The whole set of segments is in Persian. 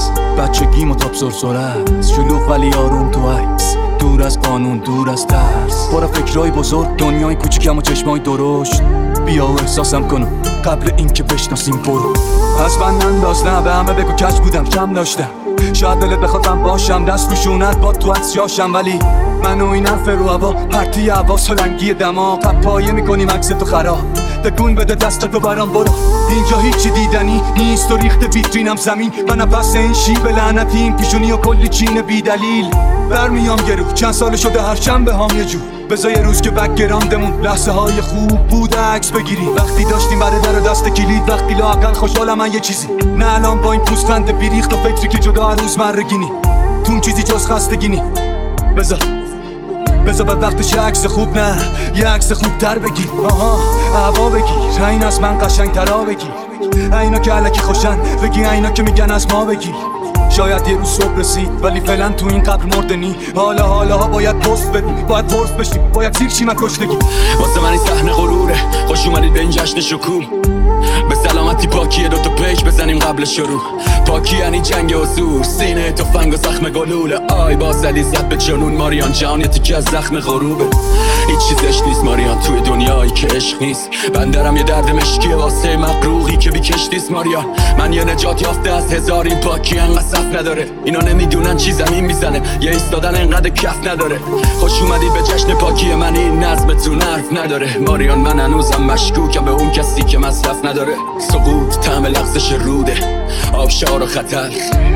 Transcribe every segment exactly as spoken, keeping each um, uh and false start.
بچگیم و تاب سرسره شلوغ ولی آروم تو عکس، دور از قانون دور از ترس، پر فکرای بزرگ دنیای کوچیکم و چشمای درشت. بیا و احساسم کنم قبل این که بشناسیم برو. از من انداز نه به همه بگو کج بودم کم داشتم، شاید دلت بخوادم باشم دست روشونت با تو عکس جاشم، ولی من و این حرف رو هوا پرتی هوا سلنگی دماغ پایه میکنیم عکس تو خراب. تکون بده دستتو برام برو، اینجا هیچی دیدنی نیست و ریخت ویترینم زمین. من پس این شیب لعنتی این پیشونی و کلی چین بی دلیل برمیام گرو. چند سال شده هر شنبه هام یه جو، بذار یه روز که بک‌گراندمون لحظه های خوب بود عکس بگیریم. وقتی داشتیم برای در دست کلید، وقتی لااقل خوشحالم من یه چیزی، نه الان با این پوستخند بیریخت و فکری که جدا روز مرگینی تون چیزی جز خستگینی. بذار بذار به وقتش عکس خوب نه یه عکس خوب تر بگیر. آها هوا بگیر، این از من قشنگ ترا بگیر، اینا که علکی خوشن بگی، اینا که میگن از ما بگیر. شاید یه روز صبح رسید ولی فعلا تو این قبر مردنی. حالا حالا ها باید پست بدی، باید پرس بشی، باید سیر شیم از کشتگی. واسه من این صحنه غروره، خوش اومدید به این جشن شکوه. به سلامتی پاکیه دوتا پیج بزنیم قبل شروع. پاکی یعنی جنگ حضور، سینه تفنگ و زخم گلوله. آی با زدی زد به جنون ماریان جان، یه تیکه از زخم غروبه. هیچ چیزش نیست ماریان توی دنیایی که عشق نیست. بندرم یه درد مشکیه واسه مقروقی که بی کشتیست ماریان. من یه نجات یافته از هزار این پاکی انقدر صف نداره. اینا نمیدونن چی زمین میزنه، یه ایستادن انقدر کف نداره. خوش اومدی به جشن پاکی من، این نظمتون حرف نداره ماریان. من هنوزم مشکوکم به اون کسی که مصرف نداره. سقوط طعم لغزش روده، آبشار و خطر.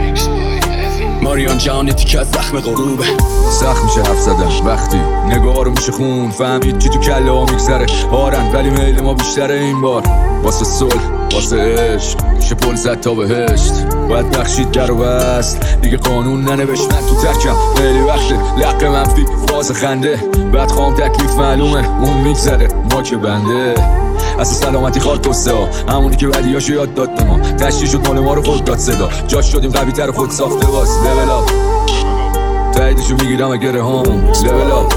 ماریان جان تیکه از زخم غروبه. سخت میشه حرف زدن وقتی نگاه رو میشه خون، فهمید چی تو کله ها میگذره. آرن ولی میل ما بیشتره این بار، واسه صلح واسه عشق میشه پل زد تا بهشت. باید بخشید گر و بست دیگه قانون ننوشت. من تو ترکم خیلی وقته لقه منفی فاز خنده، بعد خواهم تکلیف معلومه اون میگذره ما که بنده. اصلا سلامتی خواهد قصه ها همونی که بدیاشو یاد داد به ما، تشریح شد مال ما رو خود داد صدا. جاش شدیم قوی تر خود ساخته باز لول آپ، تاییدشو میگیرم اگره هام لول آپ،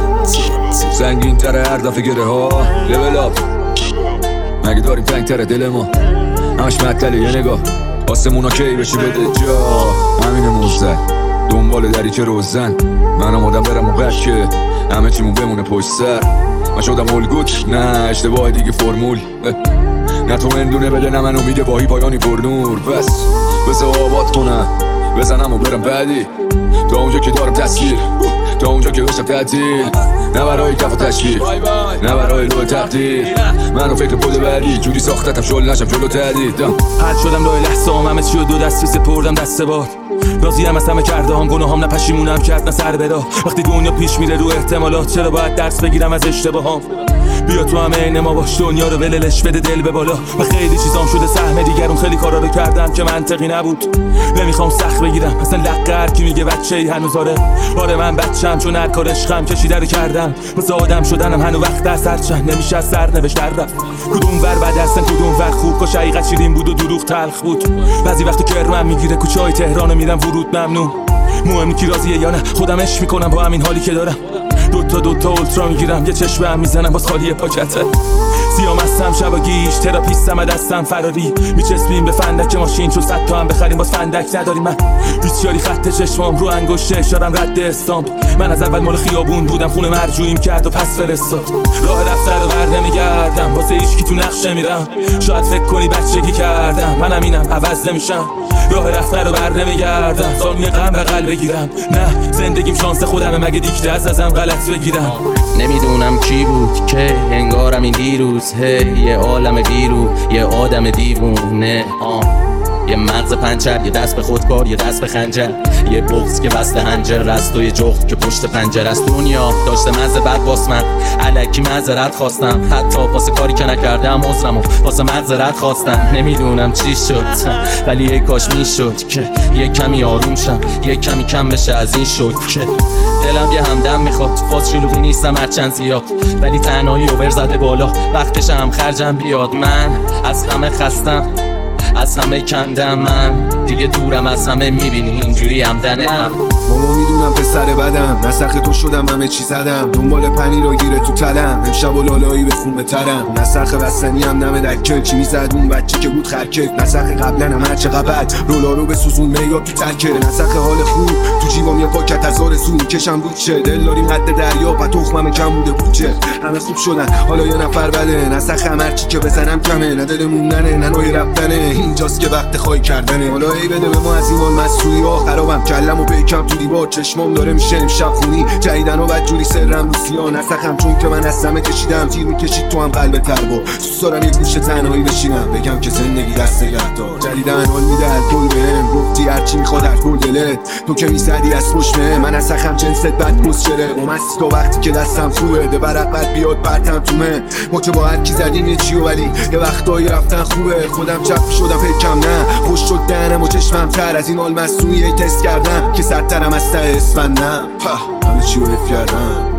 سنگین تره هر دفعه گره ها لول آپ. مگه داریم تنگ تره دل ما همش مطلعه یه نگاه، آسمونا کی بشه بده جا. همین موزه دنبال دریچه روزن، من آمادم برم اون قد که همه چیمون بمونه پشت سر. من شدم الگوت نه اشتباه دیگه فرمول، نه تو مندونه بده نه من امید باهی پایانی پر نور. بس بسه آباد کنم بزنم و برم بعدی، تا اونجا که دارم تصویر، تا اونجا که بشم تعطیل. نه برای کف و تشکیل نه برای لو تقدیر، منو فکر پود بعدی جوری ساختتم شل نشم جلو تهدید. حل شدم لای لحظه هم همه چی و دو دستی سپردم دست بار. راضی هم از همه کرده هم گناه هم نه پشیمونم کرد نه سر بدا. وقتی دنیا پیش میره رو احتمالات چرا باید درس بگیرم از اشتباهام. بیا تو همه عین ما باش دنیا رو وللش بده دل به بالا. و خیلی چیزام شده سهم دیگرون، خیلی کارا رو کردم که منطقی نبود. نمیخوام سخت بگیرم مثلا لقه هر کی میگه بچه ای هنوز آره آره من بچم، چون هر کار عشقم کشیده رو کردم. واسه آدم شدنم هنو وقت از سر چند نمیشه از سر نوشت در رفت. کدوم ور بد هستن کدوم ور خوب، کاش حقیقت شیرین بود و دروغ تلخ بود. بعضی وقت کرمم میگیره کوچه های تهران میرم ورود ممنون. مهمی کی راضیه یا نه خودم عشق میکنم با همین حالی که دارم. دوتا دوتا اولترا میگیرم یه چشمه هم میزنم باز خالی پاکته. سیام هستم شبا گیش تراپیستم از دستم فراری، میچسبیم به فندک ماشین چون صد تا هم بخریم باز فندک نداریم. من بیچاری خط چشمام رو انگشت اشارم رد استامپ. من از اول مال خیابون بودم خونه مرجوعیم کرد و پس فرستاد. راه رفته رو بر نمیگردم واسه هیچ کی تو نقشه میرم. شاید فکر کنی بچگی کردم منم اینم عوض نمیشم. راه رفته رو بر نمیگردم ثانیه غم بغل بگیرم. نه زندگیم شانس خودمه مگه دیکته از ازم غلط بگیرم. نمیدونم کی بود که انگارم این دیروز هی یه عالم بیرو یه آدم دیوونه. آه یه مغز پنچر، یه دست به خودکار، یه دست به خنجر، یه بغض که بسته هنجر است و یه جغد که پشت پنجر است. دنیا داشته مزه بد واس من الکی معذرت خواستم، حتی واسه کاری که نکردم عذرمو واسه معذرت خواستم. نمیدونم چی شد ولی یه کاش میشد که یه کمی آروم شم، یه کمی کم بشه از این شد که دلم یه همدم میخواد. فاز شلوغی نیستم هرچند زیاد ولی تنهایی اوور زده بالا، وقتش هم خرجم بیاد. من از همه خستم از همه کندم من. دیگه دورم از همه میبینی اینجوری همدنه هم ماما میدونم پسر بدم نسخ تو شدم همه چی زدم دنبال پنیر و گیره تو تلم امشب و لالایی به خون بترم نسخ بستنی هم نمه دکل چی میزد اون بچه که بود خرکه نسخ قبلا هم هرچه قبل رولا رو به سوزون میاد تو ترکه نسخ حال خوب تو جیبام یه پاکت از آرزو کشم بود چه دل داریم قد دریا و تخمم کم بوده بود چه همه خوب شدن حالا یه نفر بله نسخ هم هرچی که بزنم کمه نه دل موندنه نه نوعی رفتنه اینجاست که وقت خواهی کردنه حالا ای بده به ما از این مال مسئولی ها خرابم کلم و پیکم تو دیوار چشمام داره میشه امشب خونی جدیدن و بدجوری سرم روسیا نسخم چون که من از همه کشیدم تیر میکشید تو هم قلب تر با دوست دارم یه گوشه تنهایی بشینم بگم که زندگی دست نگهدار جدیدن حال میده الکل بهم گفتی هرچی میخواد در کل دلت تو که میزدی از پشمه من نسخم جنست بد مسچره و مست تا وقتی که دستم خوبه ده برق بد بیاد برتم تومه ما که با هر کی زدیم یه چیو ولی یه وقتایی رفتن خوبه خودم چپ شدم پیکم نه خوش شد دهنم و چشمم تر از این حال مصنوعی تست کردم که سرترم از ته اسفندم همه چی رو حف کردم